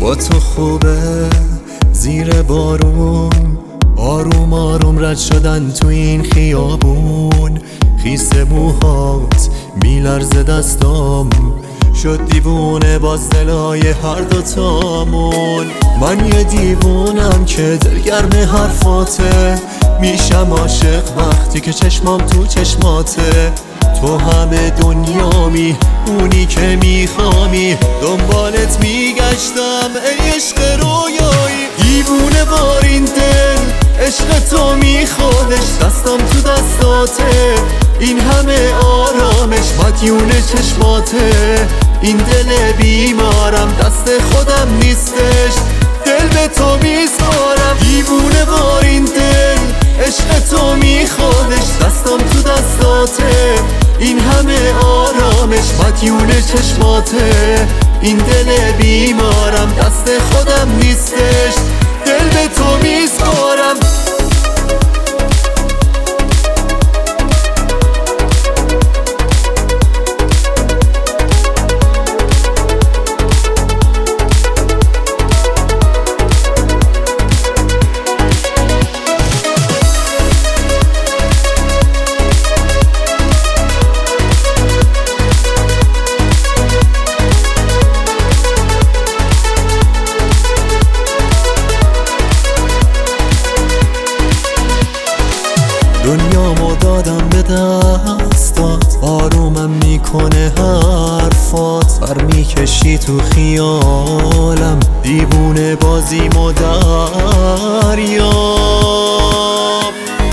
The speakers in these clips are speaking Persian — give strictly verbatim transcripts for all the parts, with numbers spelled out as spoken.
با تو خوبه زیر بارون آروم آروم رد شدن تو این خیابون. خیس موهات میلرزه دستام شد دیوونه باز دلای هر دوتامون. من یه دیوونم که دلگرم حرفاته، میشم عاشق وقتی که چشمام تو چشماته. تو همه دنیامی اونی که میخوامی، دنبالت میگشتم ای عشق رویایی. دیوونه بار این دل عشق تو میخوادش، دستم تو دستاته این همه آرامش مدیون چشماته. این دل بیمارم دست خودم نیستش، دل به تو میسپارم. دیوونه بار این دل عشق تو میخوادش، دستم تو دستاته این همه آرامش مدیون چشماته. این دل بیمارم دست خودم نیستش، دل به تو میسپارم. دنیامو دادم به دستات، آرومم میکنه حرفات. بر میکشی تو خیالم دیوونه بازیمو دریاب.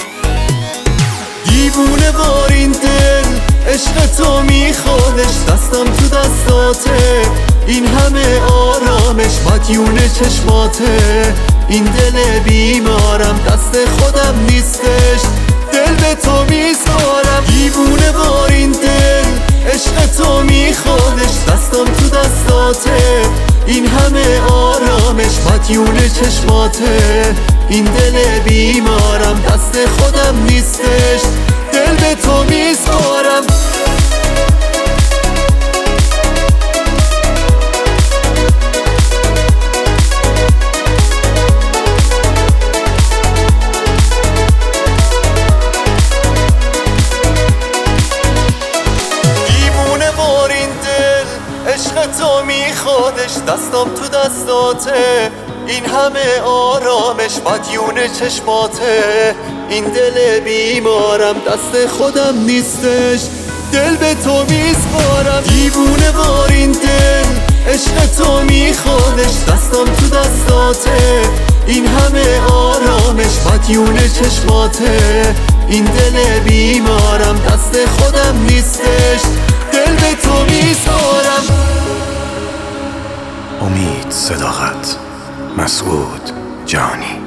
دیوونه بار این دل عشق تو میخوادش، دستم تو دستاته این همه آرامش مدیون چشماته. این دل بیمارم دست خودم نیستش، دل به تو میسپارم. دیوونه بار این دل عشق تو میخوادش، دستم تو دستاته این همه آرامش مدیون چشماته. این دل بیمارم دست خودم نیستش، دل به تو میسپارم. عشق تو میخوادش، دستم تو دستاته این همه آرامش مدیون چشماته. این دل بیمارم دست خودم نیستش، دل به تو میسپارم. دیوونه بار این دل عشق تو میخوادش، دستم تو دستاته این همه آرامش مدیون چشماته. این دل بیمارم دست خودم نیستش، دل به تو میسپارم. امید صداقت مسعود جانی.